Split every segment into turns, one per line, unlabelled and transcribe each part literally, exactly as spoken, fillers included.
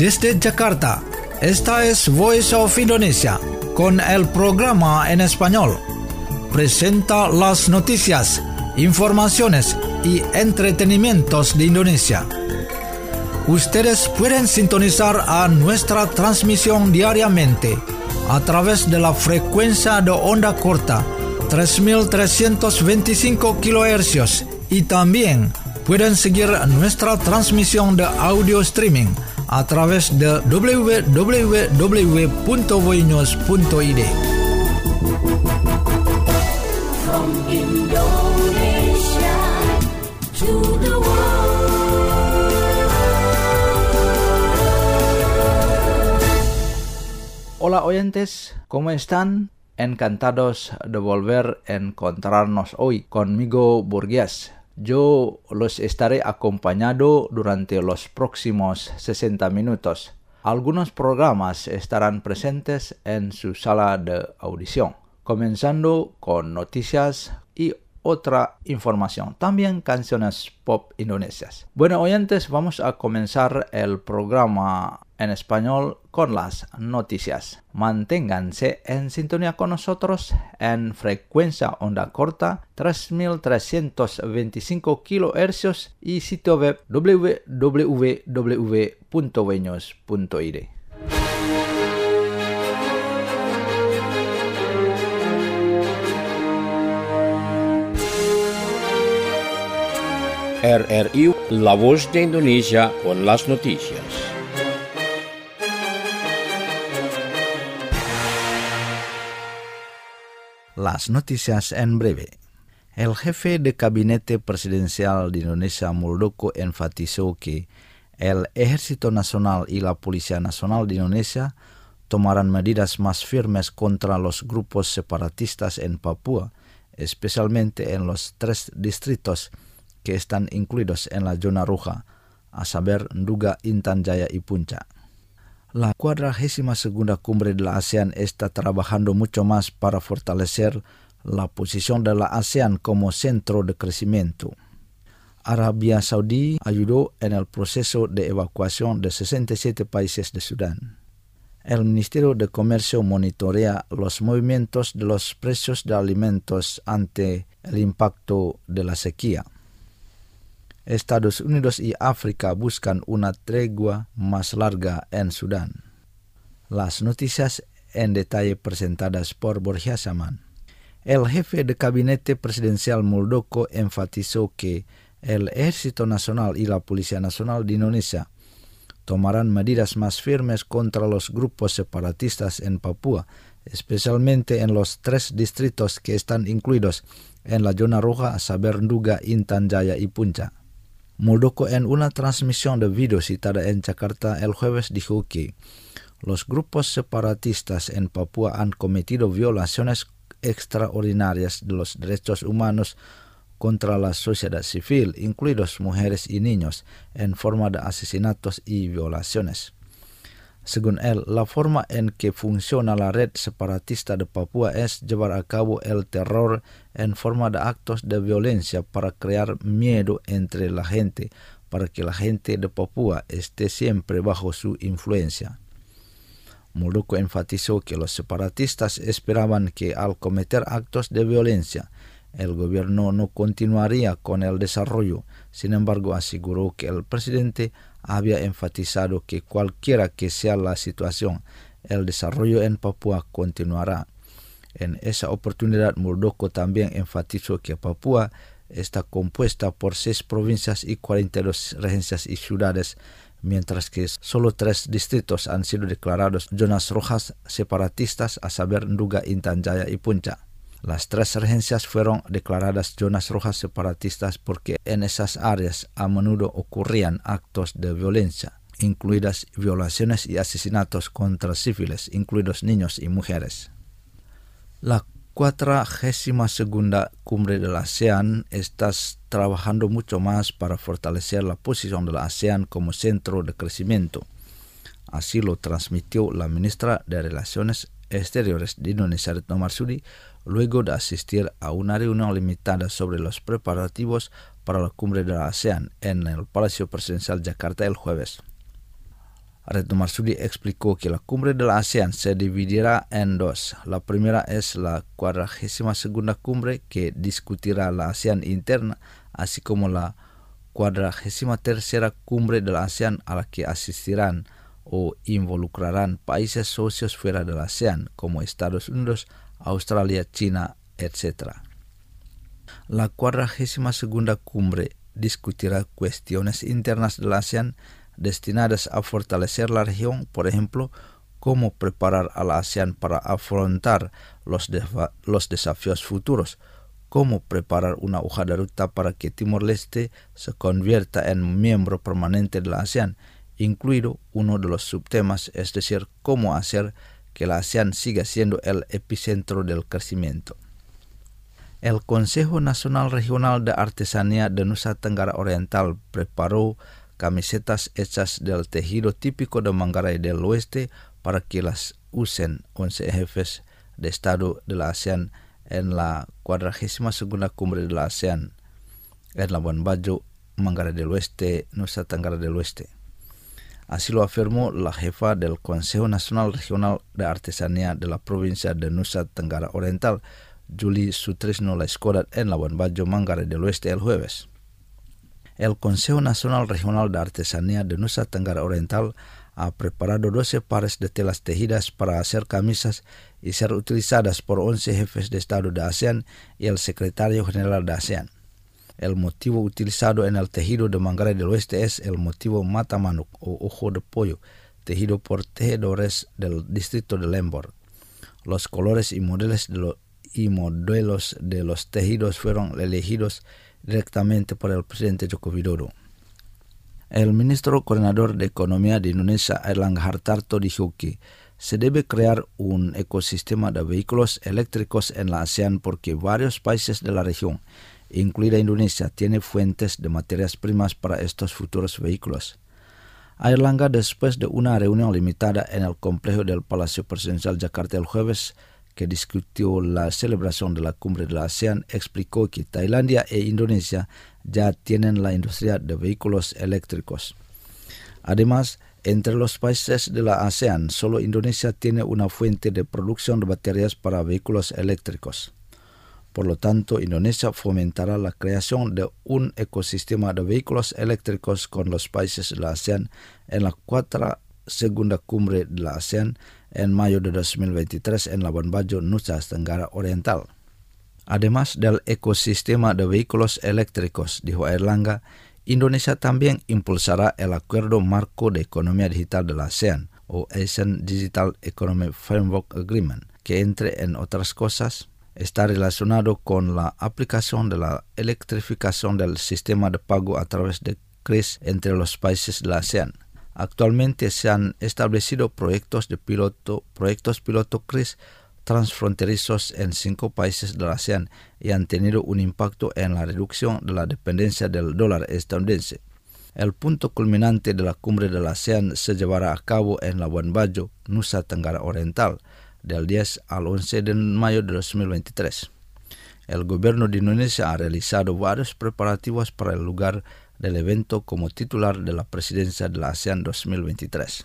Desde Jakarta, esta es Voice of Indonesia, con el programa en español. Presenta las noticias, informaciones y entretenimientos de Indonesia. Ustedes pueden sintonizar a nuestra transmisión diariamente a través de la frecuencia de onda corta tres mil trescientos veinticinco kilohercios y también pueden seguir nuestra transmisión de audio streaming a través de doble u doble u doble u punto voinews punto i d.
From Indonesia to the world.
Hola oyentes, ¿cómo están? Encantados de volver a encontrarnos hoy conmigo, Burgués. Yo los estaré acompañando durante los próximos sesenta minutos. Algunos programas estarán presentes en su sala de audición, comenzando con noticias y otra información, también canciones pop indonesias. Bueno, oyentes, vamos a comenzar el programa en español con las noticias. Manténganse en sintonía con nosotros en frecuencia onda corta tres mil trescientos veinticinco kilohercios y sitio web doble u doble u doble u punto voinews punto i d.
R R I, La Voz de Indonesia con las noticias.
Las noticias en breve. El jefe de Gabinete Presidencial de Indonesia, Muldoko, enfatizó que el Ejército Nacional y la Policía Nacional de Indonesia tomarán medidas más firmes contra los grupos separatistas en Papua, especialmente en los tres distritos que están incluidos en la zona roja, a saber Nduga, Intan Jaya y Puncak. La cuadragésima segunda cumbre de la ASEAN está trabajando mucho más para fortalecer la posición de la ASEAN como centro de crecimiento. Arabia Saudí ayudó en el proceso de evacuación de sesenta y siete países de Sudán. El Ministerio de Comercio monitorea los movimientos de los precios de alimentos ante el impacto de la sequía. Estados Unidos y África buscan una tregua más larga en Sudán. Las noticias en detalle presentadas por Borja Saman. El jefe de Gabinete Presidencial Muldoko enfatizó que el Ejército Nacional y la Policía Nacional de Indonesia tomarán medidas más firmes contra los grupos separatistas en Papua, especialmente en los tres distritos que están incluidos en la zona roja, a saber Nduga, Intan Jaya y Puncak. Muldoko, en una transmisión de video citada en Jakarta el jueves, dijo que los grupos separatistas en Papua han cometido violaciones extraordinarias de los derechos humanos contra la sociedad civil, incluidos mujeres y niños, en forma de asesinatos y violaciones. Según él, la forma en que funciona la red separatista de Papua es llevar a cabo el terror en forma de actos de violencia para crear miedo entre la gente, para que la gente de Papua esté siempre bajo su influencia. Muldoko enfatizó que los separatistas esperaban que al cometer actos de violencia, el gobierno no continuaría con el desarrollo. Sin embargo, aseguró que el presidente había enfatizado que cualquiera que sea la situación, el desarrollo en Papua continuará. En esa oportunidad, Muldoko también enfatizó que Papua está compuesta por seis provincias y cuarenta y dos regencias y ciudades, mientras que solo tres distritos han sido declarados zonas rojas separatistas, a saber Nduga, Intan Jaya y Puncak. Las tres regencias fueron declaradas zonas rojas separatistas porque en esas áreas a menudo ocurrían actos de violencia, incluidas violaciones y asesinatos contra civiles, incluidos niños y mujeres. La cuadragésima segunda cumbre de la ASEAN está trabajando mucho más para fortalecer la posición de la ASEAN como centro de crecimiento. Así lo transmitió la ministra de Relaciones Exteriores de Indonesia, Retno Marsudi, luego de asistir a una reunión limitada sobre los preparativos para la cumbre de la ASEAN en el Palacio Presidencial Jakarta el jueves. Retno Marsudi explicó que la cumbre de la ASEAN se dividirá en dos. La primera es la cuadragésima segunda cumbre que discutirá la ASEAN interna, así como la cuadragésima tercera cumbre de la ASEAN a la que asistirán o involucrarán países socios fuera de la ASEAN, como Estados Unidos, Australia, China, etcétera. La cuadragésima segunda cumbre discutirá cuestiones internas de la ASEAN destinadas a fortalecer la región, por ejemplo, cómo preparar a la ASEAN para afrontar los, defa- los desafíos futuros, cómo preparar una hoja de ruta para que Timor-Leste se convierta en miembro permanente de la ASEAN, incluido uno de los subtemas, es decir, cómo hacer que la ASEAN siga siendo el epicentro del crecimiento. El Consejo Nacional Regional de Artesanía de Nusa Tenggara Oriental preparó camisetas hechas del tejido típico de Manggarai del Oeste para que las usen once jefes de Estado de la ASEAN en la cuadragésima segunda cumbre de la ASEAN en Labuan Bajo, Manggarai del Oeste, Nusa Tenggara del Oeste. Así lo afirmó la jefa del Consejo Nacional Regional de Artesanía de la provincia de Nusa Tenggara Oriental, Julie Sutrisno Laiskodat, en Labuan Bajo, Manggarai del Oeste el jueves. El Consejo Nacional Regional de Artesanía de Nusa Tenggara Oriental ha preparado doce pares de telas tejidas para hacer camisas y ser utilizadas por once jefes de Estado de ASEAN y el secretario general de ASEAN. El motivo utilizado en el tejido de Manggarai del Oeste es el motivo mata manuk o ojo de pollo, tejido por tejedores del distrito de Lembor. Los colores y modelos de, lo, y modelos de los tejidos fueron elegidos directamente por el presidente Joko Widodo. El ministro coordinador de Economía de Indonesia, Airlangga Hartarto, dijo que se debe crear un ecosistema de vehículos eléctricos en la ASEAN porque varios países de la región, incluida Indonesia, tienen fuentes de materias primas para estos futuros vehículos. Airlangga, después de una reunión limitada en el complejo del Palacio Presidencial Jakarta el jueves, que discutió la celebración de la cumbre de la ASEAN, explicó que Tailandia e Indonesia ya tienen la industria de vehículos eléctricos. Además, entre los países de la ASEAN, solo Indonesia tiene una fuente de producción de baterías para vehículos eléctricos. Por lo tanto, Indonesia fomentará la creación de un ecosistema de vehículos eléctricos con los países de la ASEAN en la cuarta segunda cumbre de la ASEAN en mayo de dos mil veintitrés en Labuan Bajo, Nusa Tenggara Oriental. Además del ecosistema de vehículos eléctricos, dijo Airlangga, Indonesia también impulsará el Acuerdo Marco de Economía Digital de la ASEAN, o Asian Digital Economy Framework Agreement, que entre en otras cosas está relacionado con la aplicación de la electrificación del sistema de pago a través de C R I S entre los países de la ASEAN. Actualmente se han establecido proyectos de piloto, proyectos piloto C R I S transfronterizos en cinco países de la ASEAN y han tenido un impacto en la reducción de la dependencia del dólar estadounidense. El punto culminante de la cumbre de la ASEAN se llevará a cabo en Labuan Bajo, Nusa Tenggara Oriental, del diez al once de mayo de dos mil veintitrés. El gobierno de Indonesia ha realizado varios preparativos para el lugar del evento como titular de la presidencia de la ASEAN dos mil veintitrés.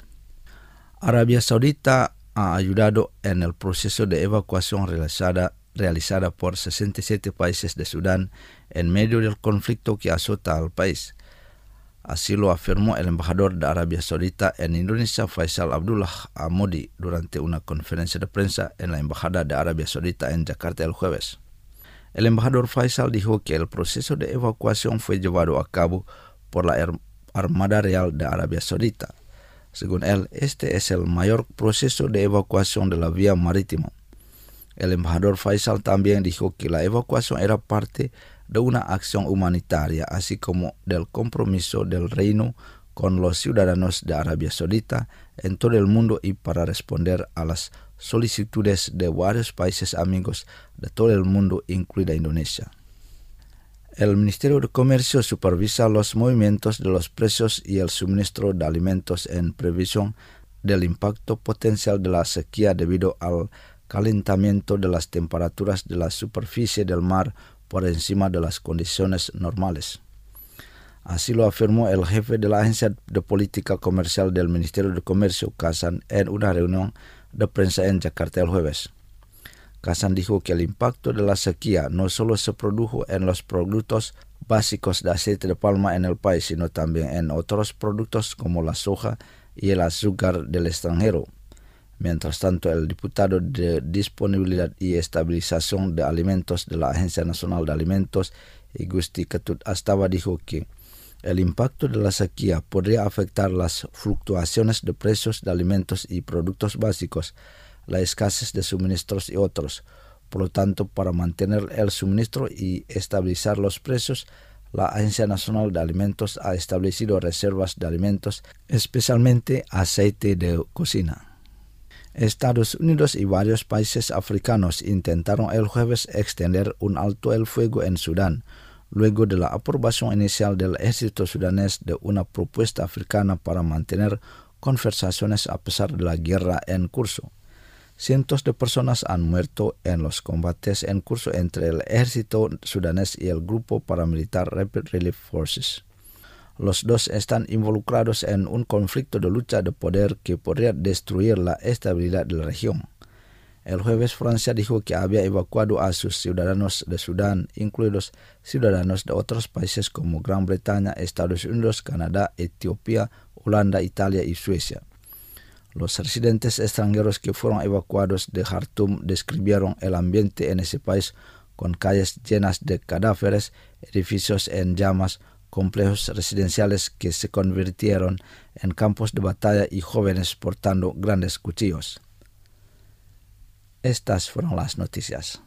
Arabia Saudita ha ayudado en el proceso de evacuación realizada, realizada por sesenta y siete países de Sudán en medio del conflicto que azota al país. Así lo afirmó el embajador de Arabia Saudita en Indonesia, Faisal Abdullah Amodi, durante una conferencia de prensa en la Embajada de Arabia Saudita en Jakarta el jueves. El embajador Faisal dijo que el proceso de evacuación fue llevado a cabo por la Armada Real de Arabia Saudita. Según él, este es el mayor proceso de evacuación de la vía marítima. El embajador Faisal también dijo que la evacuación era parte de una acción humanitaria, así como del compromiso del reino con los ciudadanos de Arabia Saudita en todo el mundo y para responder a las solicitudes de varios países amigos de todo el mundo, incluida Indonesia. El Ministerio de Comercio supervisa los movimientos de los precios y el suministro de alimentos en previsión del impacto potencial de la sequía debido al calentamiento de las temperaturas de la superficie del mar por encima de las condiciones normales. Así lo afirmó el jefe de la Agencia de Política Comercial del Ministerio de Comercio, Kazan, en una reunión de prensa en Jakarta el jueves. Kazan dijo que el impacto de la sequía no solo se produjo en los productos básicos de aceite de palma en el país, sino también en otros productos como la soja y el azúcar del extranjero. Mientras tanto, el diputado de Disponibilidad y Estabilización de Alimentos de la Agencia Nacional de Alimentos, Igusti Ketut Astaba, dijo que el impacto de la sequía podría afectar las fluctuaciones de precios de alimentos y productos básicos, la escasez de suministros y otros. Por lo tanto, para mantener el suministro y estabilizar los precios, la Agencia Nacional de Alimentos ha establecido reservas de alimentos, especialmente aceite de cocina. Estados Unidos y varios países africanos intentaron el jueves extender un alto el fuego en Sudán, luego de la aprobación inicial del ejército sudanés de una propuesta africana para mantener conversaciones a pesar de la guerra en curso. Cientos de personas han muerto en los combates en curso entre el ejército sudanés y el grupo paramilitar Rapid Relief Forces. Los dos están involucrados en un conflicto de lucha de poder que podría destruir la estabilidad de la región. El jueves, Francia dijo que había evacuado a sus ciudadanos de Sudán, incluidos ciudadanos de otros países como Gran Bretaña, Estados Unidos, Canadá, Etiopía, Holanda, Italia y Suecia. Los residentes extranjeros que fueron evacuados de Jartum describieron el ambiente en ese país con calles llenas de cadáveres, edificios en llamas, complejos residenciales que se convirtieron en campos de batalla y jóvenes portando grandes cuchillos. Estas fueron las noticias.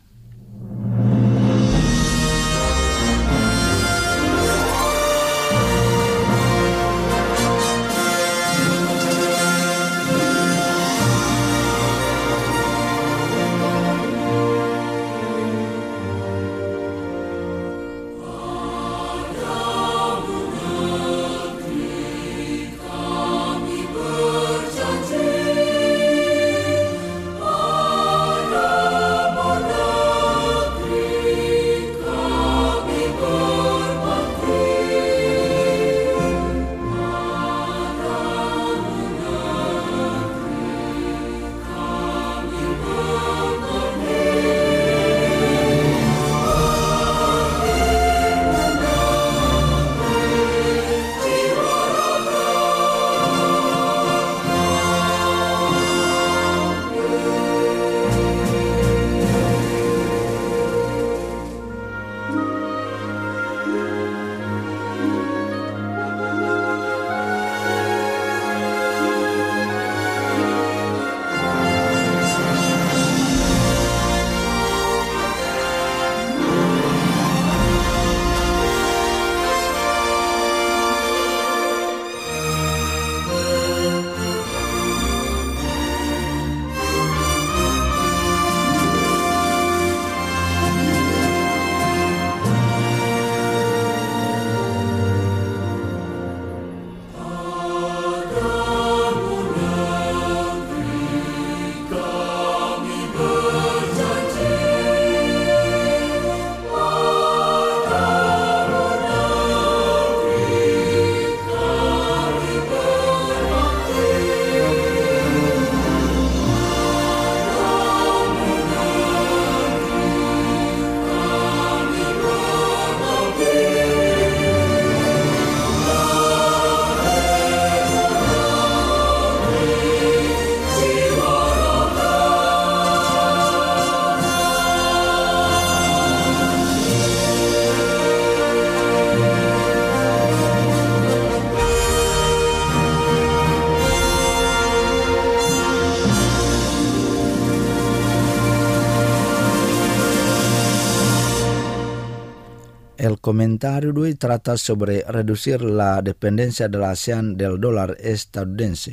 El comentario de hoy trata sobre reducir la dependencia de la ASEAN del dólar estadounidense.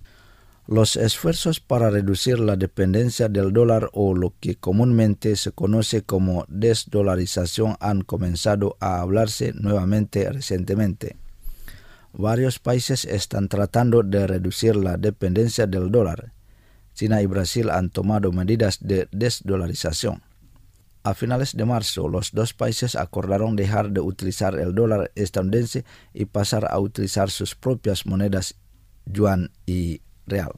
Los esfuerzos para reducir la dependencia del dólar, o lo que comúnmente se conoce como desdolarización, han comenzado a hablarse nuevamente recientemente. Varios países están tratando de reducir la dependencia del dólar. China y Brasil han tomado medidas de desdolarización. A finales de marzo, los dos países acordaron dejar de utilizar el dólar estadounidense y pasar a utilizar sus propias monedas yuan y real.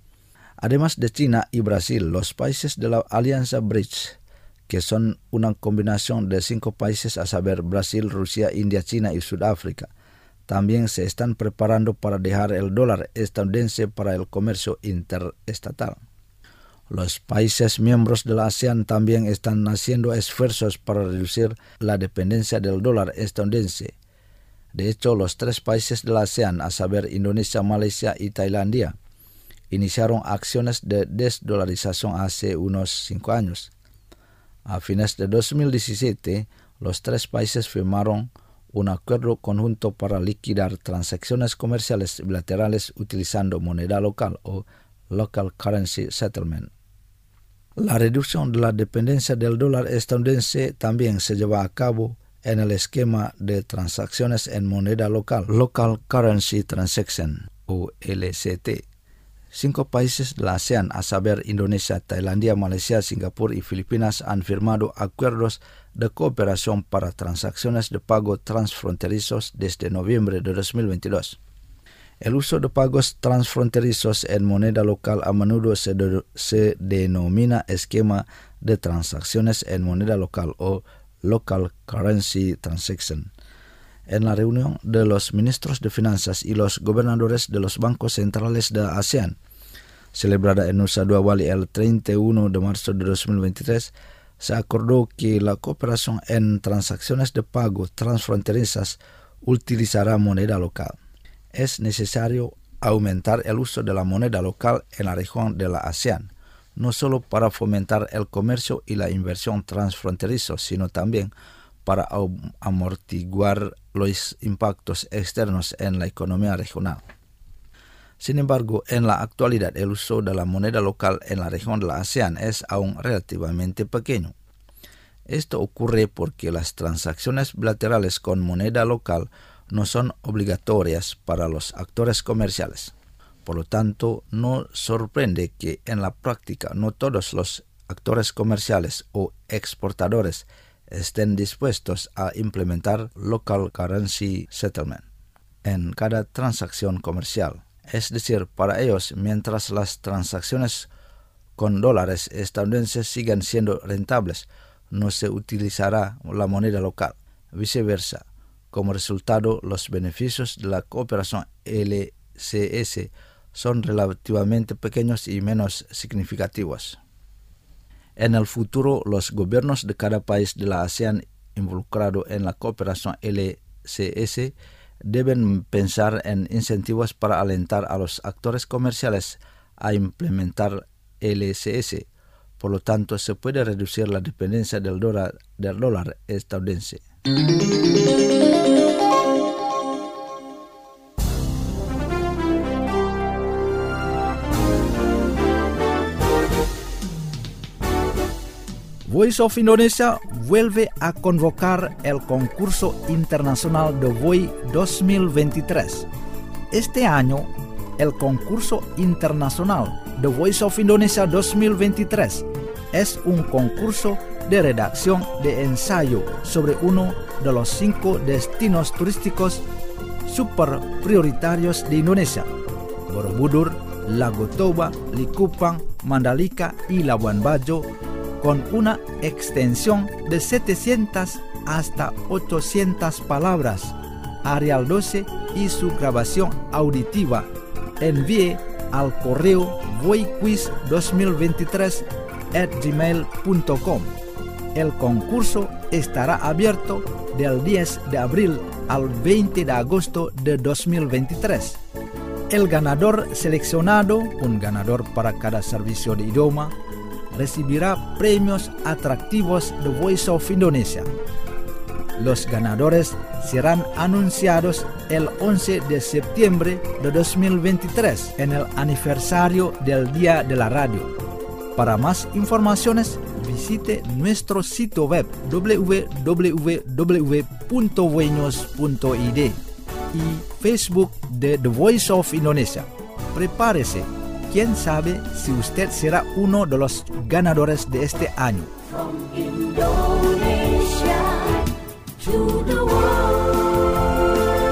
Además de China y Brasil, los países de la Alianza BRICS, que son una combinación de cinco países, a saber Brasil, Rusia, India, China y Sudáfrica, también se están preparando para dejar el dólar estadounidense para el comercio interestatal. Los países miembros de la ASEAN también están haciendo esfuerzos para reducir la dependencia del dólar estadounidense. De hecho, los tres países de la ASEAN, a saber Indonesia, Malasia y Tailandia, iniciaron acciones de desdolarización hace unos cinco años. A fines de dos mil diecisiete, los tres países firmaron un acuerdo conjunto para liquidar transacciones comerciales bilaterales utilizando moneda local o Local Currency Settlement. La reducción de la dependencia del dólar estadounidense también se lleva a cabo en el esquema de transacciones en moneda local, Local Currency Transaction o L C T. Cinco países de la ASEAN, a saber Indonesia, Tailandia, Malasia, Singapur y Filipinas, han firmado acuerdos de cooperación para transacciones de pago transfronterizos desde noviembre de dos mil veintidós. El uso de pagos transfronterizos en moneda local a menudo se, de, se denomina esquema de transacciones en moneda local o Local Currency Transaction. En la reunión de los ministros de finanzas y los gobernadores de los bancos centrales de ASEAN, celebrada en Nusa Dua Bali el treinta y uno de marzo de dos mil veintitrés, se acordó que la cooperación en transacciones de pago transfronterizas utilizará moneda local. Es necesario aumentar el uso de la moneda local en la región de la ASEAN, no solo para fomentar el comercio y la inversión transfronterizos, sino también para amortiguar los impactos externos en la economía regional. Sin embargo, en la actualidad el uso de la moneda local en la región de la ASEAN es aún relativamente pequeño. Esto ocurre porque las transacciones bilaterales con moneda local no son obligatorias para los actores comerciales. Por lo tanto, no sorprende que en la práctica no todos los actores comerciales o exportadores estén dispuestos a implementar Local Currency Settlement en cada transacción comercial. Es decir, para ellos, mientras las transacciones con dólares estadounidenses sigan siendo rentables, no se utilizará la moneda local. Viceversa, como resultado, los beneficios de la cooperación L C S son relativamente pequeños y menos significativos. En el futuro, los gobiernos de cada país de la ASEAN involucrado en la cooperación L C S deben pensar en incentivos para alentar a los actores comerciales a implementar L C S. Por lo tanto, se puede reducir la dependencia del dólar, del dólar estadounidense.
Voice of Indonesia vuelve a convocar el concurso internacional de V O I dos mil veintitrés. Este año, el concurso internacional de Voice of Indonesia dos mil veintitrés es un concurso de redacción de ensayo sobre uno de los cinco destinos turísticos super prioritarios de Indonesia: Borobudur, Lago Toba, Likupang, Mandalika y Labuan Bajo, con una extensión de setecientas hasta ochocientas palabras. Arial doce y su grabación auditiva. Envíe al correo voiquiz dos mil veintitrés arroba gmail punto com. El concurso estará abierto del diez de abril al veinte de agosto de dos mil veintitrés. El ganador seleccionado, un ganador para cada servicio de idioma, recibirá premios atractivos de Voice of Indonesia. Los ganadores serán anunciados el once de septiembre de dos mil veintitrés en el aniversario del Día de la Radio. Para más informaciones, visite nuestro sitio web doble u doble u doble u punto voinews punto i d y Facebook de The Voice of Indonesia. Prepárese. ¿Quién sabe si usted será uno de los ganadores de este año?
From Indonesia to the world.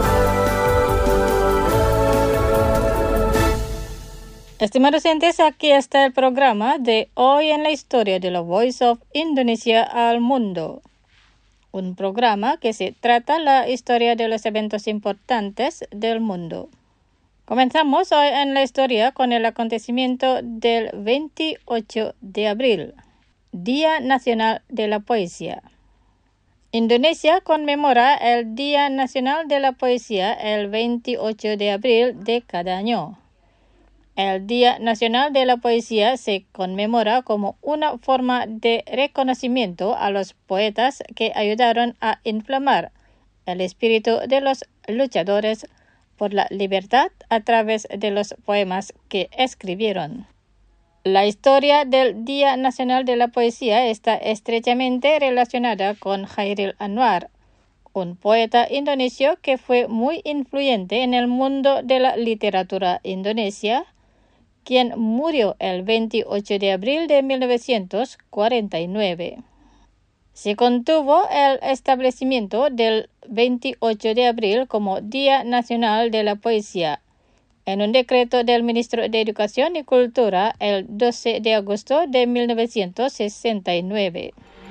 Estimados oyentes, aquí está el programa de Hoy en la Historia de la Voice of Indonesia al Mundo. Un programa que se trata la historia de los eventos importantes del mundo. Comenzamos hoy en la historia con el acontecimiento del veintiocho de abril, Día Nacional de la Poesía. Indonesia conmemora el Día Nacional de la Poesía el veintiocho de abril de cada año. El Día Nacional de la Poesía se conmemora como una forma de reconocimiento a los poetas que ayudaron a inflamar el espíritu de los luchadores por la libertad a través de los poemas que escribieron. La historia del Día Nacional de la Poesía está estrechamente relacionada con Chairil Anwar, un poeta indonesio que fue muy influyente en el mundo de la literatura indonesia, quien murió el veintiocho de abril de mil novecientos cuarenta y nueve. Se contuvo el establecimiento del veintiocho de abril como Día Nacional de la Poesía en un decreto del Ministro de Educación y Cultura el doce de agosto de mil novecientos sesenta y nueve.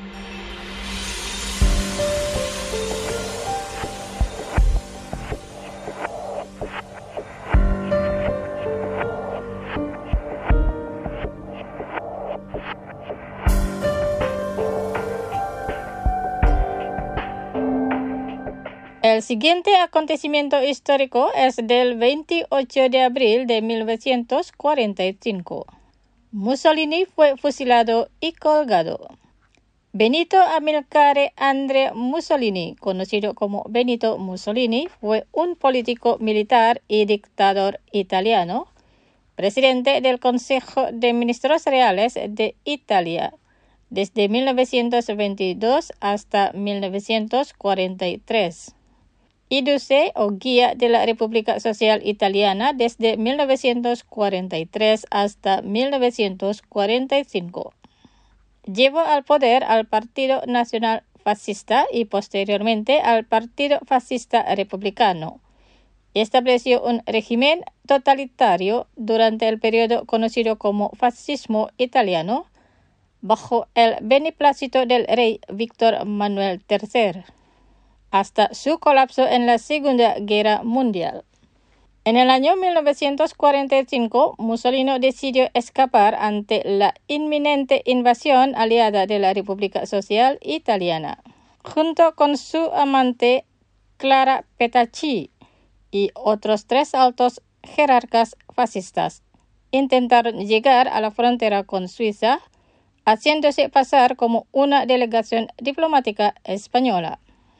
El siguiente acontecimiento histórico es del veintiocho de abril de mil novecientos cuarenta y cinco. Mussolini fue fusilado y colgado. Benito Amilcare Andrea Mussolini, conocido como Benito Mussolini, fue un político militar y dictador italiano, presidente del Consejo de Ministros Reales de Italia desde mil novecientos veintidós hasta mil novecientos cuarenta y tres. I D U C E, o Guía de la República Social Italiana, desde mil novecientos cuarenta y tres hasta mil novecientos cuarenta y cinco. Llevó al poder al Partido Nacional Fascista y posteriormente al Partido Fascista Republicano. Estableció un régimen totalitario durante el periodo conocido como Fascismo Italiano, bajo el beneplácito del rey Víctor Manuel tercero. Hasta su colapso en la Segunda Guerra Mundial. En el año mil novecientos cuarenta y cinco, Mussolini decidió escapar ante la inminente invasión aliada de la República Social Italiana. Junto con su amante Clara Petacci y otros tres altos jerarcas fascistas, intentaron llegar a la frontera con Suiza, haciéndose pasar como una delegación diplomática española.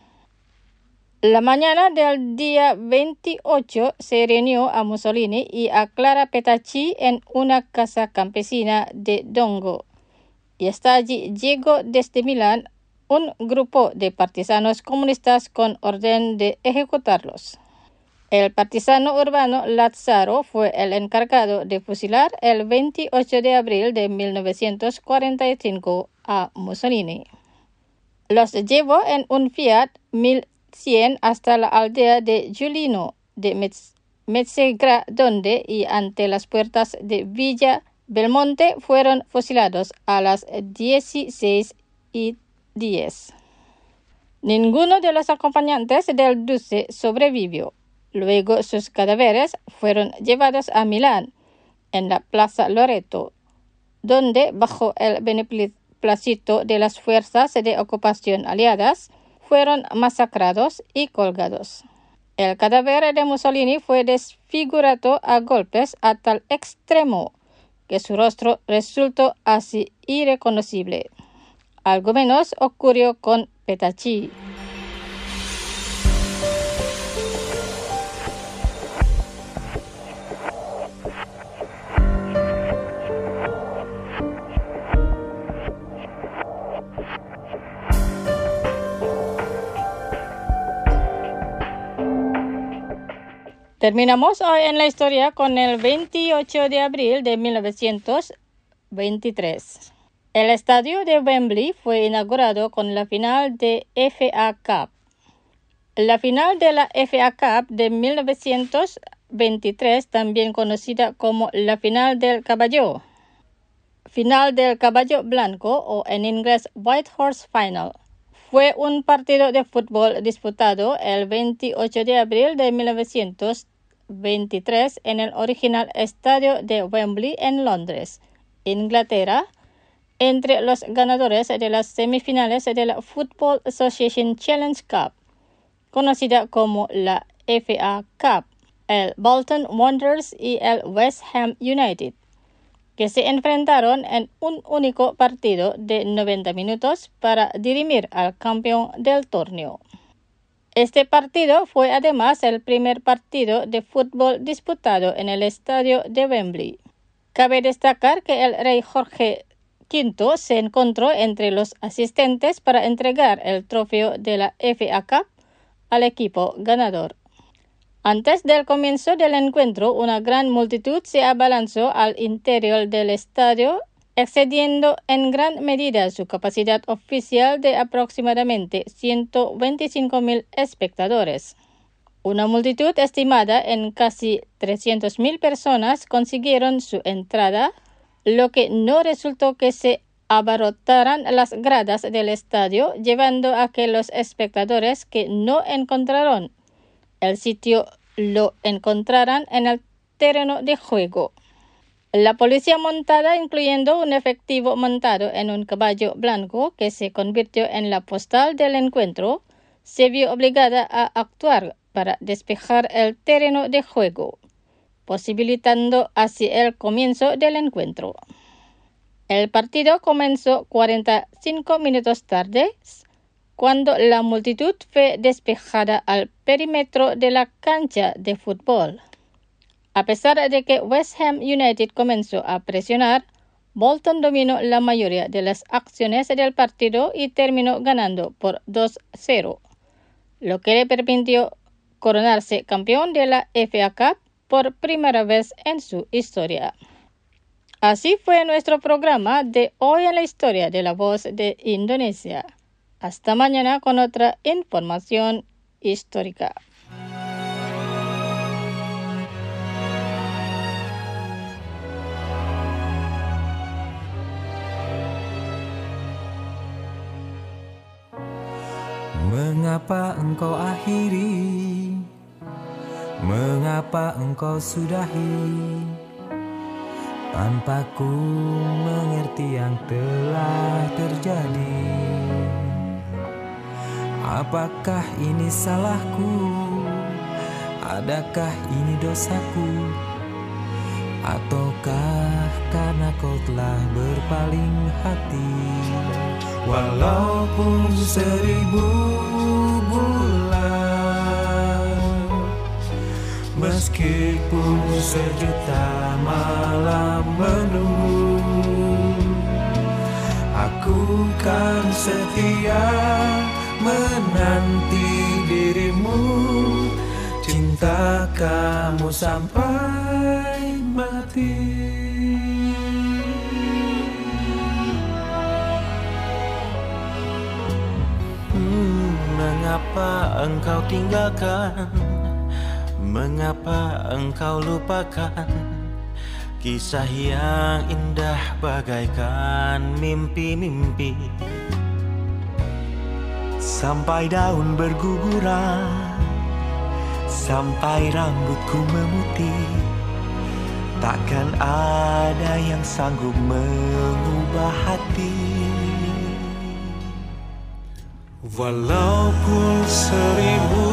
La mañana del día veintiocho se reunió a Mussolini y a Clara Petacci en una casa campesina de Dongo, y hasta allí llegó desde Milán un grupo de partisanos comunistas con orden de ejecutarlos. El partisano urbano Lazzaro fue el encargado de fusilar el veintiocho de abril de mil novecientos cuarenta y cinco a Mussolini. Los llevó en un Fiat mil cien hasta la aldea de Giulino de Mezzegra, donde y ante las puertas de Villa Belmonte fueron fusilados a las dieciséis y diez. Ninguno de los acompañantes del Duce sobrevivió. Luego sus cadáveres fueron llevados a Milán, en la Plaza Loreto, donde, bajo el beneplácito de las fuerzas de ocupación aliadas, fueron masacrados y colgados. El cadáver de Mussolini fue desfigurado a golpes a tal extremo que su rostro resultó así irreconocible. Algo menos ocurrió con Petacci. Terminamos hoy en la historia con el veintiocho de abril de mil novecientos veintitrés. El estadio de Wembley fue inaugurado con la final de F A Cup. La final de la F A Cup de mil novecientos veintitrés, también conocida como la final del caballo, final del caballo blanco o en inglés White Horse Final, fue un partido de fútbol disputado el veintiocho de abril de mil novecientos veintitrés en el original estadio de Wembley en Londres, Inglaterra, entre los ganadores de las semifinales de la Football Association Challenge Cup, conocida como la F A Cup, el Bolton Wanderers y el West Ham United, que se enfrentaron en un único partido de noventa minutos para dirimir al campeón del torneo. Este partido fue además el primer partido de fútbol disputado en el estadio de Wembley. Cabe destacar que el rey Jorge quinto se encontró entre los asistentes para entregar el trofeo de la F A Cup al equipo ganador. Antes del comienzo del encuentro, una gran multitud se abalanzó al interior del estadio, excediendo en gran medida su capacidad oficial de aproximadamente ciento veinticinco mil espectadores. Una multitud estimada en casi trescientas mil personas consiguieron su entrada, lo que no resultó que se abarrotaran las gradas del estadio, llevando a que los espectadores que no encontraron el sitio lo encontraran en el terreno de juego. La policía montada, incluyendo un efectivo montado en un caballo blanco que se convirtió en la postal del encuentro, se vio obligada a actuar para despejar el terreno de juego, posibilitando así el comienzo del encuentro. El partido comenzó cuarenta y cinco minutos tarde, cuando la multitud fue despejada al perímetro de la cancha de fútbol. A pesar de que West Ham United comenzó a presionar, Bolton dominó la mayoría de las acciones del partido y terminó ganando por dos a cero, lo que le permitió coronarse campeón de la F A Cup por primera vez en su historia. Así fue nuestro programa de hoy en la historia de la voz de Indonesia. Hasta mañana con otra información histórica.
Mengapa engkau akhiri? Mengapa engkau sudahi? Tanpa ku mengerti yang telah terjadi. Apakah ini salahku? Adakah ini dosaku? Ataukah karena kau telah berpaling hati? Walaupun seribu bulan, meskipun sejuta malam menunggu, aku kan setia menanti dirimu, cinta kamu sampai mati. Hmm, mengapa engkau tinggalkan? Mengapa engkau lupakan kisah yang indah bagaikan mimpi-mimpi? Sampai daun berguguran, sampai rambutku memutih, takkan ada yang sanggup mengubah hati. Walaupun seribu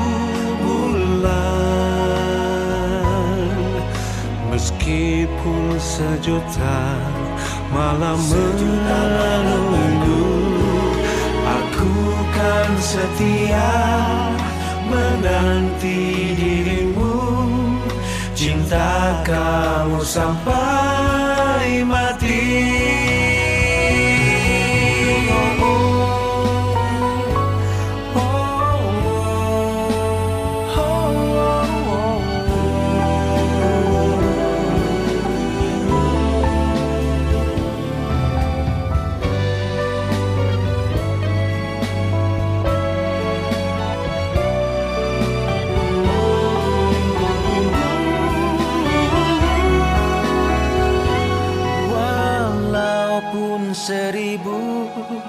bulan, meskipun sejuta malam menunggu, aku kan setia menanti dirimu, cinta kamu sampai mati.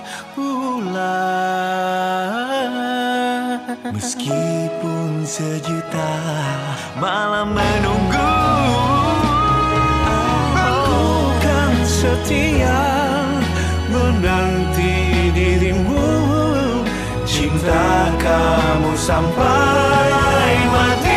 pula. Meskipun sejuta malam menunggu, aku kan setia menanti dirimu, cinta kamu sampai mati.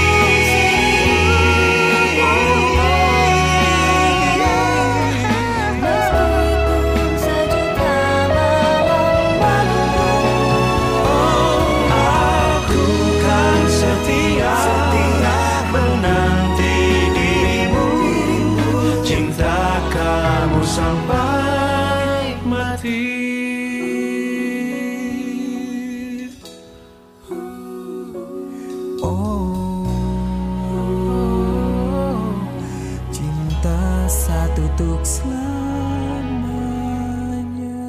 Sampai mati.
Oh, cinta satu untuk selamanya.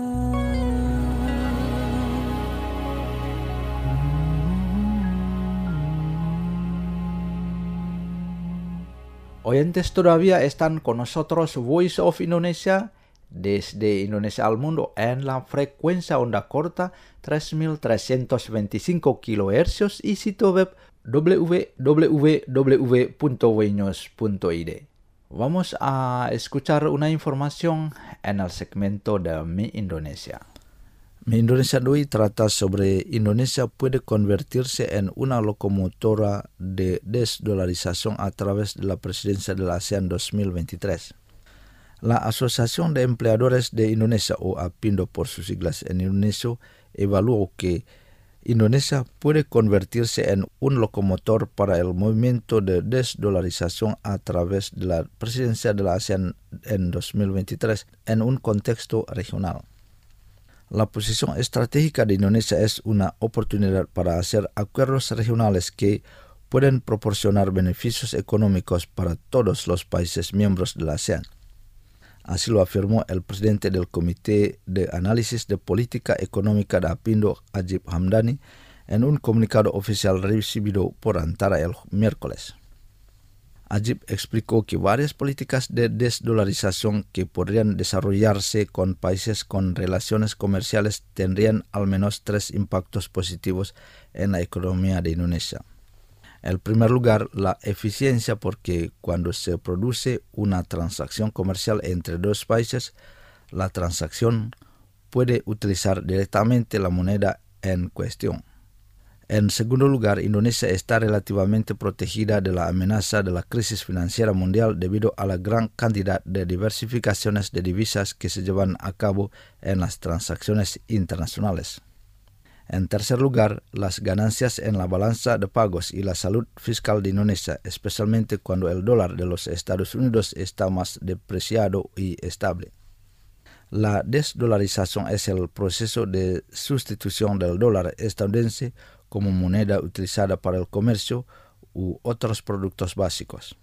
Oyentes todavía están con nosotros Voice of Indonesia desde Indonesia al mundo en la frecuencia onda corta tres mil trescientos veinticinco kilohercios y sitio web w w w punto weños punto i d. Vamos a escuchar una información en el segmento de Mi Indonesia. Mi Indonesia de hoy trata sobre Indonesia puede convertirse en una locomotora de desdolarización a través de la presidencia de la ASEAN dos mil veintitrés. La Asociación de Empleadores de Indonesia, o APindo por sus siglas en indonesio, evaluó que Indonesia puede convertirse en un locomotor para el movimiento de desdolarización a través de la presidencia de la ASEAN en dos mil veintitrés en un contexto regional. La posición estratégica de Indonesia es una oportunidad para hacer acuerdos regionales que pueden proporcionar beneficios económicos para todos los países miembros de la ASEAN. Así lo afirmó el presidente del Comité de Análisis de Política Económica de APindo, Ajib Hamdani, en un comunicado oficial recibido por Antara el miércoles. Ajib explicó que varias políticas de desdolarización que podrían desarrollarse con países con relaciones comerciales tendrían al menos tres impactos positivos en la economía de Indonesia. En primer lugar, la eficiencia, porque cuando se produce una transacción comercial entre dos países, la transacción puede utilizar directamente la moneda en cuestión. En segundo lugar, Indonesia está relativamente protegida de la amenaza de la crisis financiera mundial debido a la gran cantidad de diversificaciones de divisas que se llevan a cabo en las transacciones internacionales. En tercer lugar, las ganancias en la balanza de pagos y la salud fiscal de Indonesia, especialmente cuando el dólar de los Estados Unidos está más depreciado y estable. La desdolarización es el proceso de sustitución del dólar estadounidense como moneda utilizada para el comercio u otros productos básicos.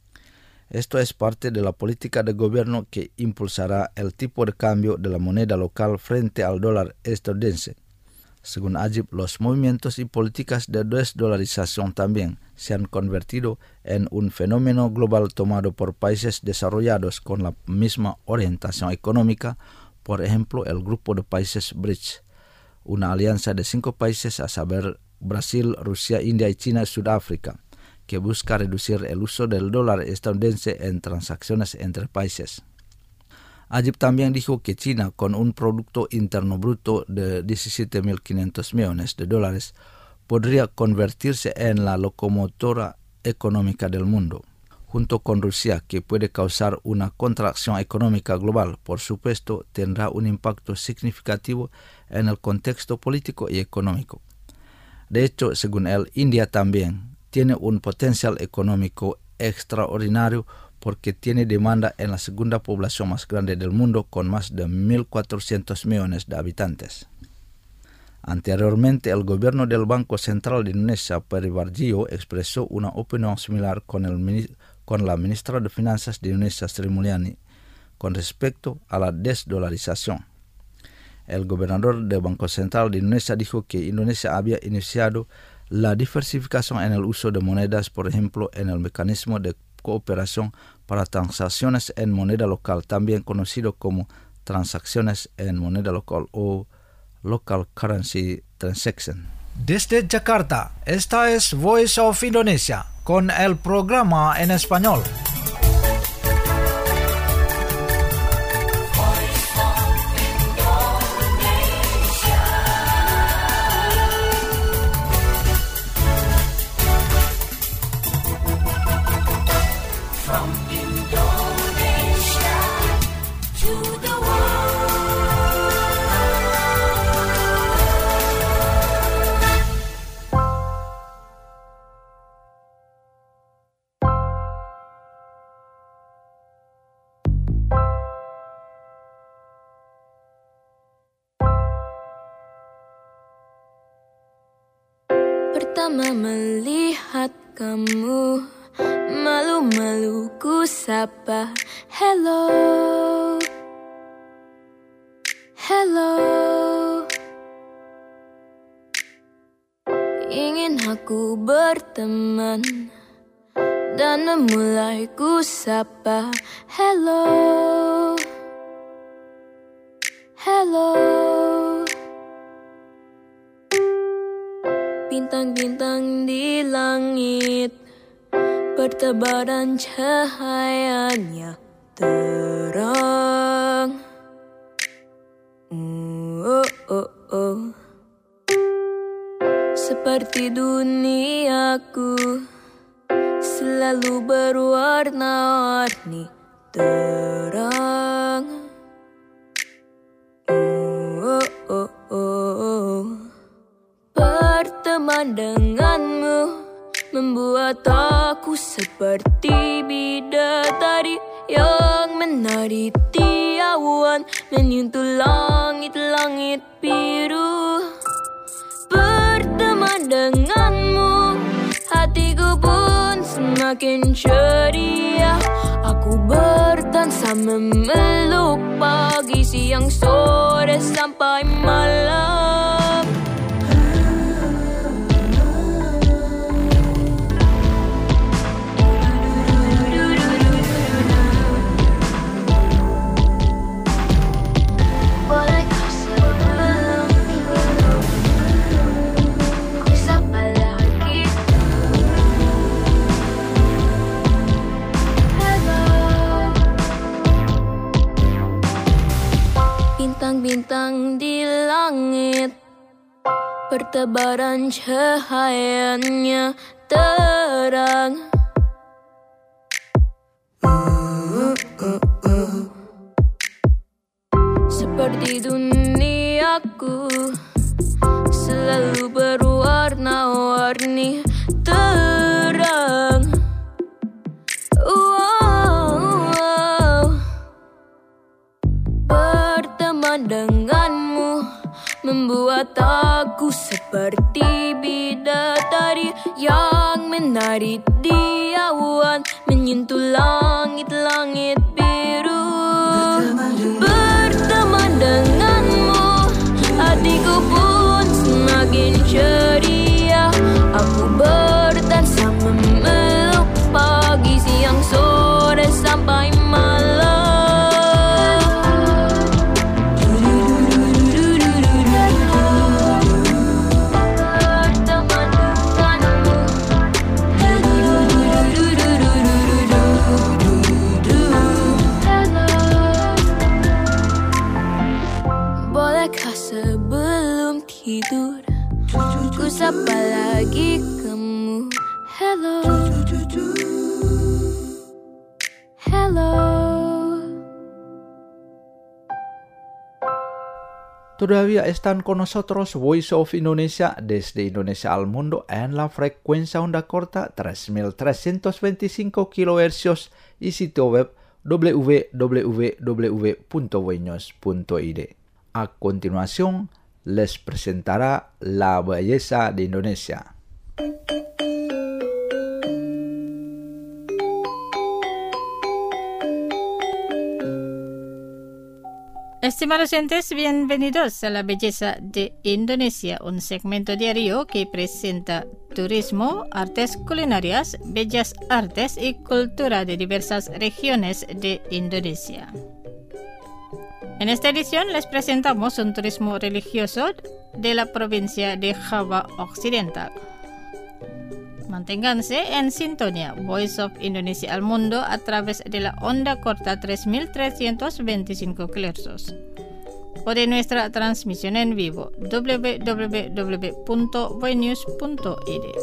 Esto es parte de la política de gobierno que impulsará el tipo de cambio de la moneda local frente al dólar estadounidense. Según Ajib, los movimientos y políticas de desdolarización también se han convertido en un fenómeno global tomado por países desarrollados con la misma orientación económica, por ejemplo, el grupo de países BRICS, una alianza de cinco países, a saber Brasil, Rusia, India y China y Sudáfrica, que busca reducir el uso del dólar estadounidense en transacciones entre países. Ajib también dijo que China, con un Producto Interno Bruto de diecisiete mil quinientos millones de dólares, podría convertirse en la locomotora económica del mundo. Junto con Rusia, que puede causar una contracción económica global, por supuesto, tendrá un impacto significativo en el contexto político y económico. De hecho, según él, India también tiene un potencial económico extraordinario porque tiene demanda en la segunda población más grande del mundo con más de mil cuatrocientos millones de habitantes. Anteriormente, el gobierno del Banco Central de Indonesia, Peri Warjio, expresó una opinión similar con, el, con la ministra de Finanzas de Indonesia, Sri Mulyani, con respecto a la desdolarización. El gobernador del Banco Central de Indonesia dijo que Indonesia había iniciado la diversificación en el uso de monedas, por ejemplo, en el mecanismo de cooperación para transacciones en moneda local, también conocido como transacciones en moneda local o local currency transaction.
Desde Jakarta, esta es Voice of Indonesia con el programa en español.
Pertama melihat kamu, malu-malu ku sapa, hello, hello. Ingin aku berteman dan memulai ku sapa, hello, hello. Bintang-bintang di langit, bertebaran cahayanya terang. Oh, oh, oh. Seperti duniaku, selalu berwarna-warni terang. Oh, oh, oh. Berteman denganmu membuat aku seperti bidadari yang menari di awan, menyentuh langit-langit biru. Berteman denganmu, hatiku pun semakin ceria. Aku berdansa memeluk pagi, siang, sore sampai malam. Bintang-bintang di langit, bertebaran cahayanya terang. Uh, uh, uh. Seperti duniaku, selalu berwarna-warni terang. Denganmu membuat aku seperti bidadari yang menari di awan, menyentuh langit-langit biru. Berteman denganmu, hatiku pun semakin ceria. Aku berdansa memeluk pagi, siang, sore sampai malam. Tidur, ku sapa lagi kamu, hello, hello.
Todavía están con nosotros Voice of Indonesia desde Indonesia al mundo en la frecuencia onda corta tres mil trescientos veinticinco kilohercios y sitio web w w w punto voinews punto i d. A continuación, les presentará la belleza de Indonesia.
Estimados oyentes, bienvenidos a La Belleza de Indonesia, un segmento diario que presenta turismo, artes culinarias, bellas artes y cultura de diversas regiones de Indonesia. En esta edición les presentamos un turismo religioso de la provincia de Java Occidental. Manténganse en sintonía Voice of Indonesia al mundo a través de la onda corta tres mil trescientos veinticinco kilohertz o de nuestra transmisión en vivo doble u doble u doble u punto voinews punto i d.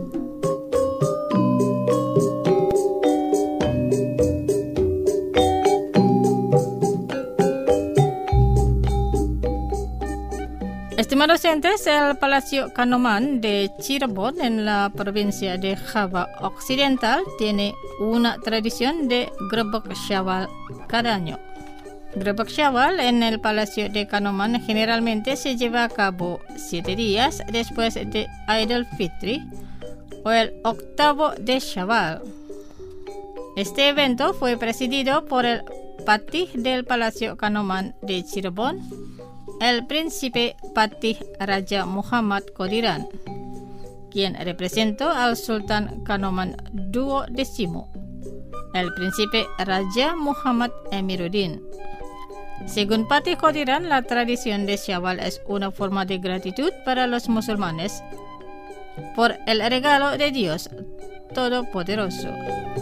Estimados oyentes, el Palacio Kanoman de Cirebon en la provincia de Java Occidental tiene una tradición de Grebek Syawal cada año. Grebek Syawal en el Palacio de Kanoman generalmente se lleva a cabo siete días después de Idul Fitri o el octavo de Syawal. Este evento fue presidido por el Patih del Palacio Kanoman de Cirebon, el príncipe Patih Raja Muhammad Qodiran, quien representó al sultán Kanoman duodécimo, el príncipe Raja Muhammad Emiruddin. Según Patih Qodiran, la tradición de Syawal es una forma de gratitud para los musulmanes por el regalo de Dios Todopoderoso.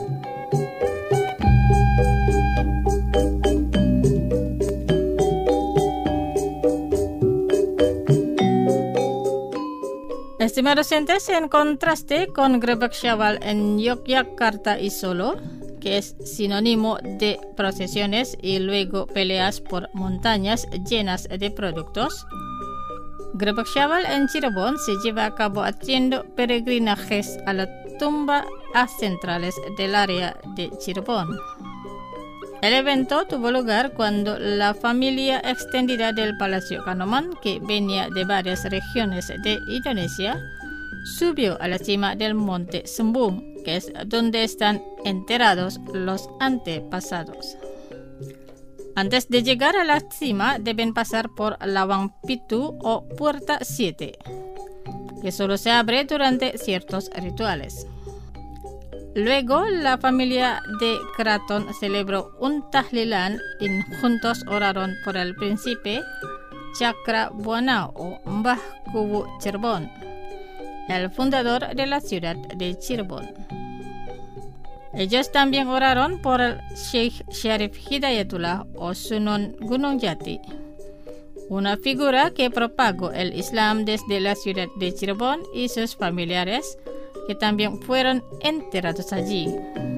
Estimados oyentes, en contraste con Grebek Syawal en Yogyakarta y Solo, que es sinónimo de procesiones y luego peleas por montañas llenas de productos, Grebek Syawal en Cirebon se lleva a cabo haciendo peregrinajes a la tumba centrales del área de Cirebon. El evento tuvo lugar cuando la familia extendida del Palacio Kanoman, que venía de varias regiones de Indonesia, subió a la cima del monte Sembung, que es donde están enterrados los antepasados. Antes de llegar a la cima deben pasar por Lawang Pitu o Puerta siete, que solo se abre durante ciertos rituales. Luego, la familia de Kraton celebró un tahlilan y juntos oraron por el príncipe Cakrabuana o Mbah Kuwu Cirebon, el fundador de la ciudad de Cirebon. Ellos también oraron por el Sheikh Syarif Hidayatullah o Sunan Gunung Jati, una figura que propagó el Islam desde la ciudad de Cirebon, y sus familiares, que también fueron enterrados allí.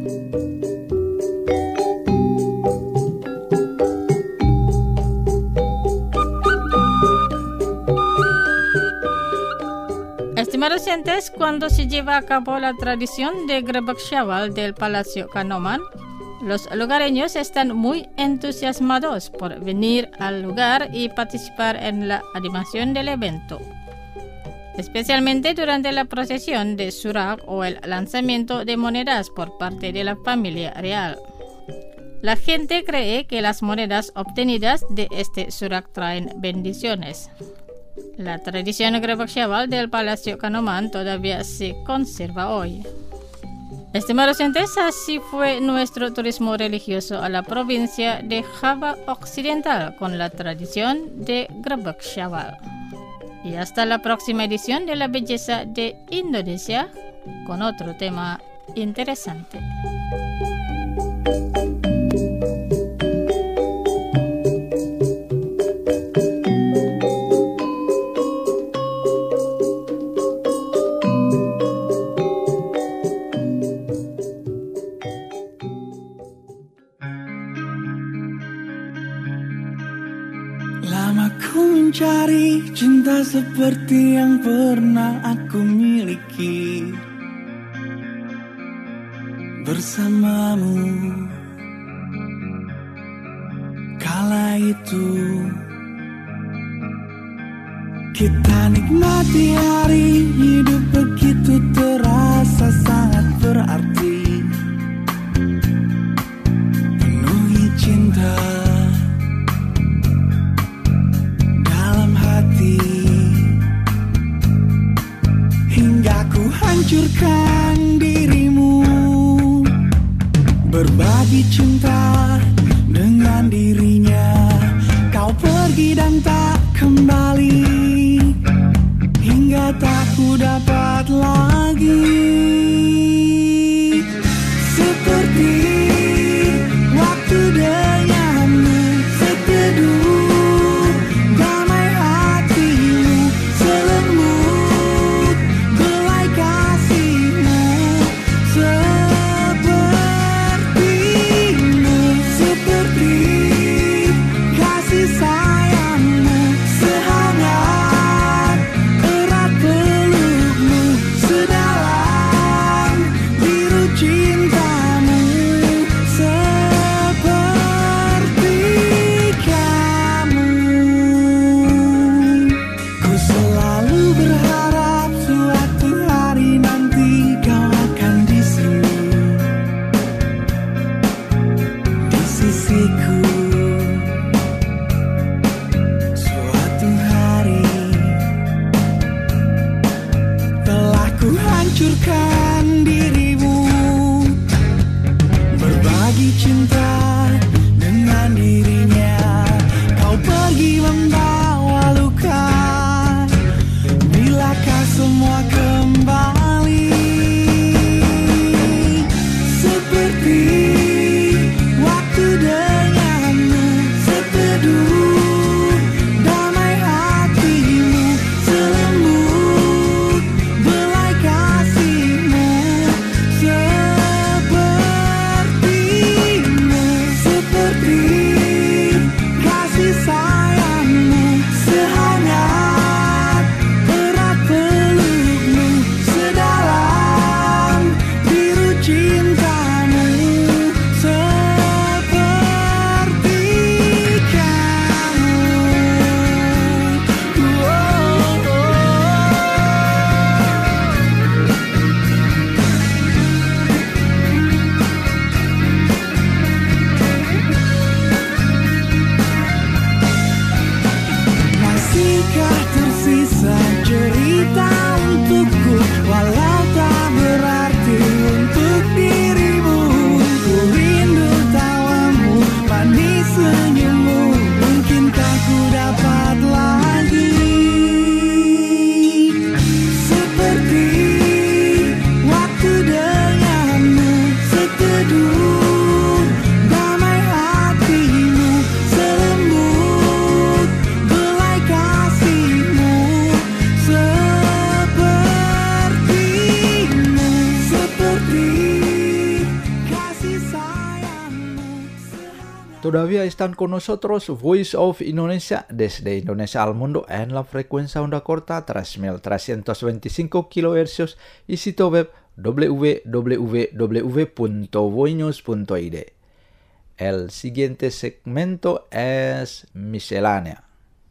Estimados oyentes, cuando se lleva a cabo la tradición de Grebek Syawal del Palacio Kanoman, los lugareños están muy entusiasmados por venir al lugar y participar en la animación del evento, especialmente durante la procesión de Surak o el lanzamiento de monedas por parte de la familia real. La gente cree que las monedas obtenidas de este Surak traen bendiciones. La tradición Grebek Syawal del Palacio Kanoman todavía se conserva hoy. Estimados oyentes, así fue nuestro turismo religioso a la provincia de Java Occidental con la tradición de Grebek Syawal. Y hasta la próxima edición de La Belleza de Indonesia con otro tema interesante.
Lama ku mencari cinta seperti yang pernah aku miliki bersamamu. Kala itu kita nikmati hari hidup, begitu terasa sangat berarti. Penuhi cinta dalam hati, hingga ku hancurkan dirimu. Berbagi cinta dengan dirinya, selalu berharap suatu hari nanti kau akan di sini, di sisiku. Suatu hari telah ku hancurkan dirimu, berbagi cinta dengan dirinya. Kau pergi membawa luka, bilakah semua kembali seperti waktu denganmu, seteduh damai hatimu, selembut belai kasihmu, sepertimu, seperti kasih sayangmu, sehangat erat pelukmu, sedalam biru cintamu, seperti kamu. Oh, oh. Masihkah tersisa cerita untukku, walau tak berarti untuk dirimu. Ku rindu tawamu, manis senyummu, mungkinkah ku dapat lagi seperti waktu denganmu, seteduh damai hatimu, selembut belai kasihmu, sepertimu, seperti kasih sayangmu, sehangat.
Todavía están con nosotros Voice of Indonesia desde Indonesia al mundo en la frecuencia onda corta tres mil trescientos veinticinco kilohercios y sitio web w w w punto voinews punto i d. El siguiente segmento es miscelánea.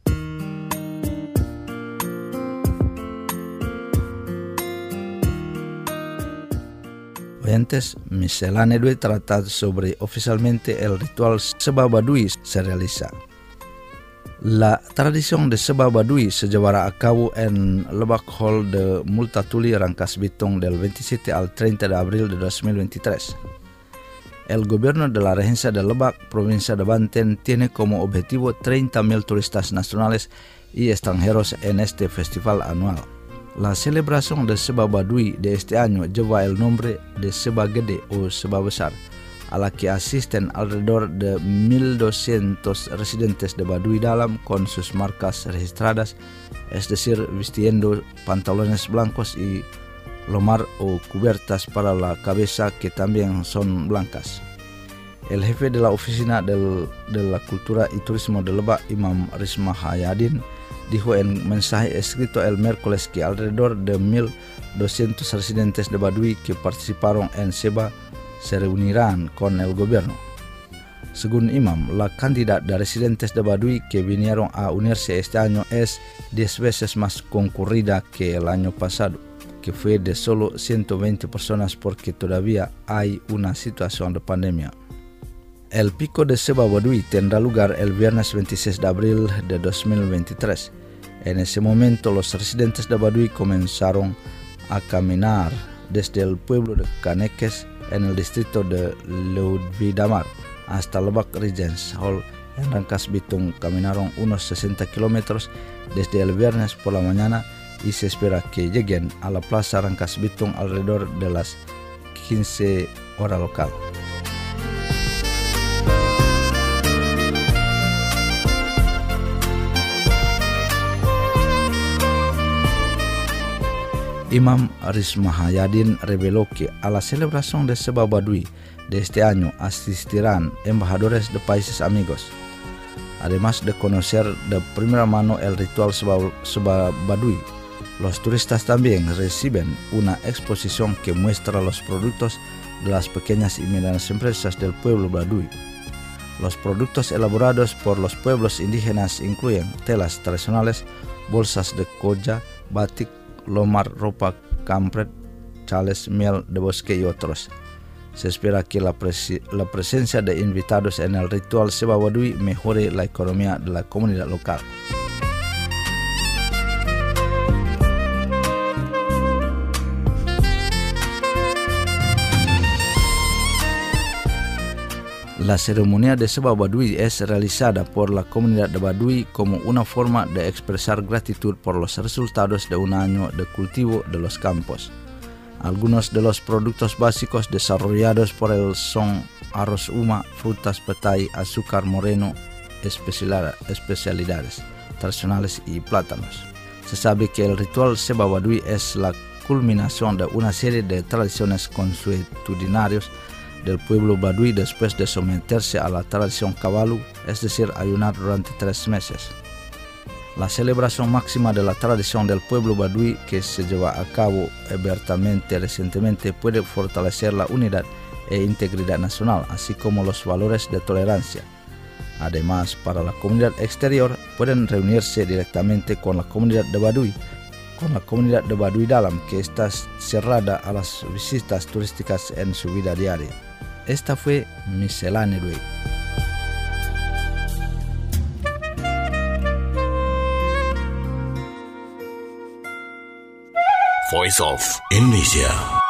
Oyentes, miscelánea de tratar sobre oficialmente el ritual Seba Baduy se realiza. La tradición de Seba Baduy se llevará a cabo en Lebak Hall de Multatuli, Rangkas Bitung del veintisiete al treinta de abril de dos mil veintitrés. El gobierno de la regencia de Lebak, provincia de Banten, tiene como objetivo treinta mil turistas nacionales y extranjeros en este festival anual. La celebración de Seba Baduy de este año lleva el nombre de Seba Gede o Seba Besar, a la que asisten alrededor de mil doscientos residentes de Baduy Dalam con sus marcas registradas, es decir, vistiendo pantalones blancos y lomar o cubiertas para la cabeza que también son blancas. El jefe de la Oficina del, de la Cultura y Turismo de Lebak, Imam Risma Hayadin, dijo en mensaje escrito el miércoles que alrededor de mil doscientos residentes de Baduy que participaron en Seba se reunirán con el gobierno. Según Imam, la cantidad de residentes de Baduy que vinieron a unirse este año es diez veces más concurrida que el año pasado, que fue de solo ciento veinte personas porque todavía hay una situación de pandemia. El pico de Seba Baduy tendrá lugar el viernes veintiséis de abril de dos mil veintitrés. En ese momento los residentes de Baduy comenzaron a caminar desde el pueblo de Kanekes en el distrito de Leudvidamar hasta Lebak Regents Hall en Rangkas Bitung. Caminaron unos sesenta kilómetros desde el viernes por la mañana y se espera que lleguen a la plaza Rangkas Bitung alrededor de las quince horas local. Imam Risma Hayadin reveló que a la celebración de Seba Baduy de este año asistirán embajadores de países amigos. Además de conocer de primera mano el ritual Seba, Seba Baduy, los turistas también reciben una exposición que muestra los productos de las pequeñas y medianas empresas del pueblo Baduy. Los productos elaborados por los pueblos indígenas incluyen telas tradicionales, bolsas de colla, batik, lomar, ropa kampret, chales, miel de bosque y otros. Se espera que la, presi- la presencia de invitados en el ritual Seba Wadui mejore la economía de la comunidad local. La ceremonia de Seba Baduy es realizada por la comunidad de Baduy como una forma de expresar gratitud por los resultados de un año de cultivo de los campos. Algunos de los productos básicos desarrollados por él son arroz uma, frutas petai, azúcar moreno, especialidades tradicionales y plátanos. Se sabe que el ritual Seba Baduy es la culminación de una serie de tradiciones consuetudinarias del pueblo Baduy después de someterse a la tradición Kabalu, es decir, ayunar durante tres meses. La celebración máxima de la tradición del pueblo Baduy que se lleva a cabo abiertamente recientemente puede fortalecer la unidad e integridad nacional, así como los valores de tolerancia. Además, para la comunidad exterior pueden reunirse directamente con la comunidad de Baduy, con la comunidad de Baduy Dalam, que está cerrada a las visitas turísticas en su vida diaria. Esta fue Miscelánea Dui.
Voice of Indonesia.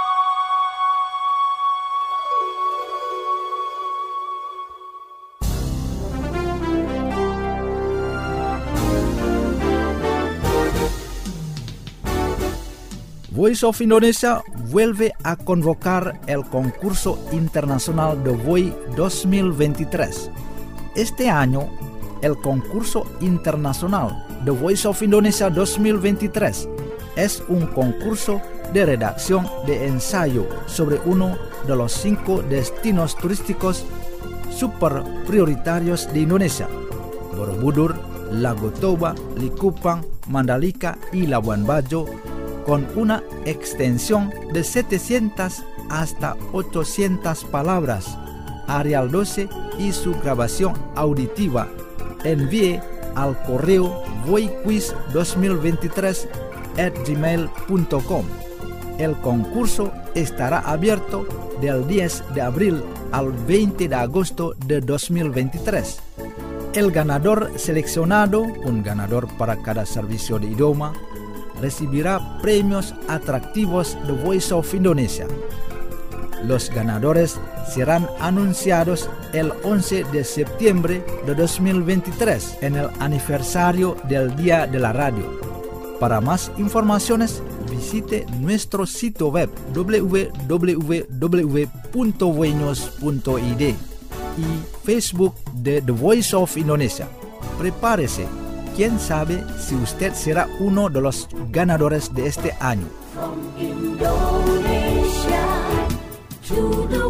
Voice of Indonesia vuelve a convocar el concurso internacional de V O I dos mil veintitrés. Este año, el concurso internacional de Voice of Indonesia dos mil veintitrés es un concurso de redacción de ensayo sobre uno de los cinco destinos turísticos super prioritarios de Indonesia: Borobudur, Lago Toba, Likupang, Mandalika y Labuan Bajo, con una extensión de setecientas hasta ochocientas palabras. Arial doce y su grabación auditiva. Envíe al correo voiquiz dos mil veintitrés at gmail punto com. El concurso estará abierto del diez de abril al veinte de agosto de dos mil veintitrés. El ganador seleccionado, un ganador para cada servicio de idioma, recibirá premios atractivos de Voice of Indonesia. Los ganadores serán anunciados el once de septiembre de dos mil veintitrés en el aniversario del Día de la Radio. Para más informaciones, visite nuestro sitio web w w w punto voinos punto i d y Facebook de The Voice of Indonesia. Prepárese. ¿Quién sabe si usted será uno de los ganadores de este año?
From Indonesia to the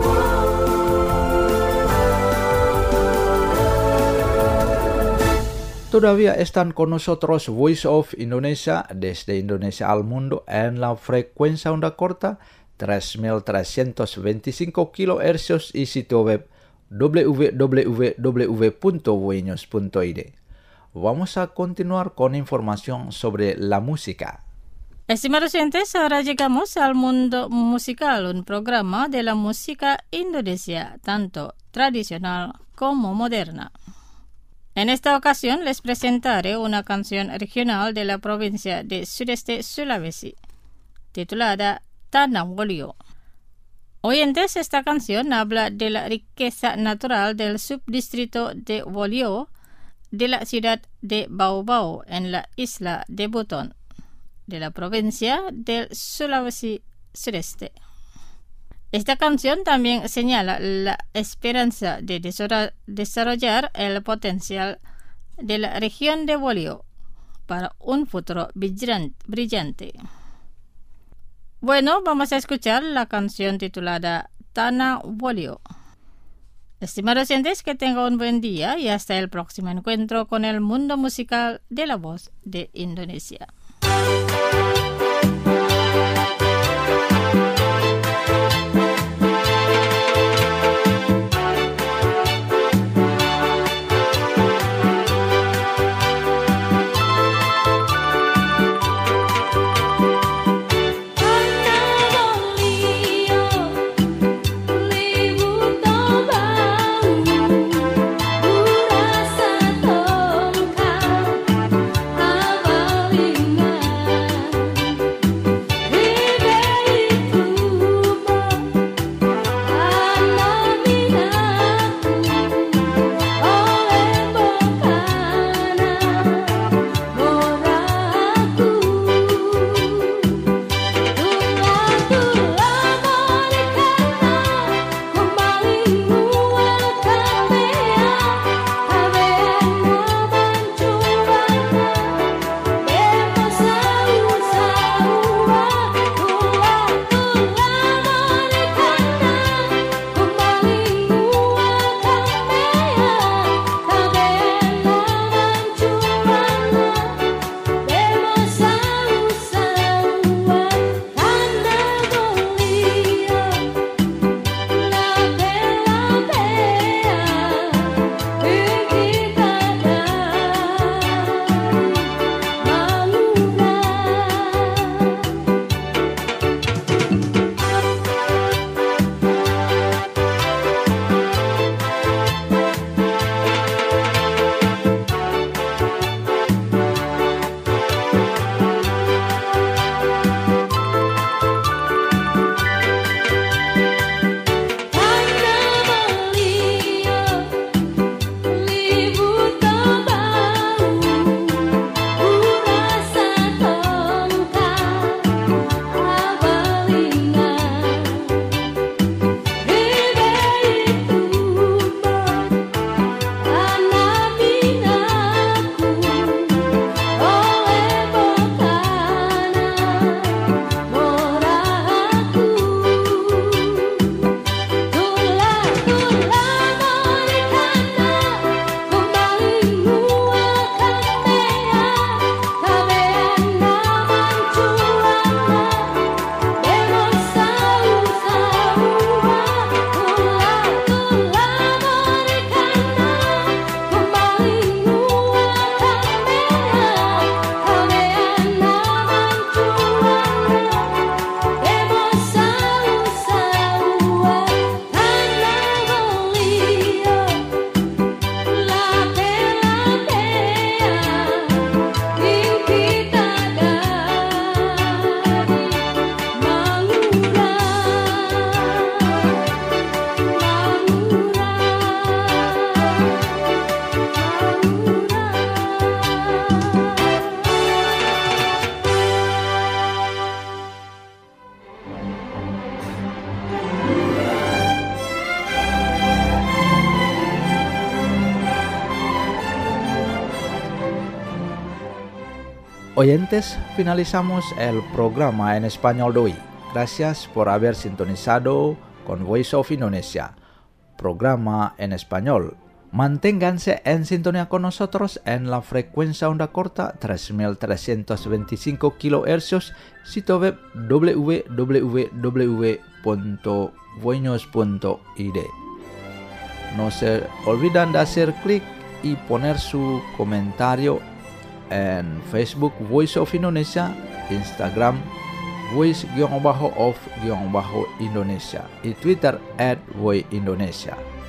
world.
Todavía están con nosotros Voice of Indonesia desde Indonesia al mundo en la frecuencia onda corta tres mil trescientos veinticinco kilohercios y sitio web w w w punto voinos punto i d. Vamos a continuar con información sobre la música.
Estimados oyentes, ahora llegamos al mundo musical, un programa de la música Indonesia, tanto tradicional como moderna. En esta ocasión les presentaré una canción regional de la provincia de Sudeste Sulawesi, titulada Tanah Wolio. Oyentes, esta canción habla de la riqueza natural del subdistrito de Wolio, de la ciudad de Bau-Bau en la isla de Buton, de la provincia del Sulawesi Sudeste. Esta canción también señala la esperanza de desarrollar el potencial de la región de Wolio para un futuro brillante. Bueno, vamos a escuchar la canción titulada Tanah Wolio. Estimados oyentes, que tengan un buen día y hasta el próximo encuentro con el mundo musical de la voz de Indonesia.
Oyentes, finalizamos el programa en español de hoy. Gracias por haber sintonizado con Voice of Indonesia, programa en español. Manténganse en sintonía con nosotros en la frecuencia onda corta tres mil trescientos veinticinco kilohercios, sitio web w w w punto voinews punto i d. No se olviden de hacer clic y poner su comentario en Facebook Voice of Indonesia, Instagram voice-of-indonesia y Twitter at voice indonesia.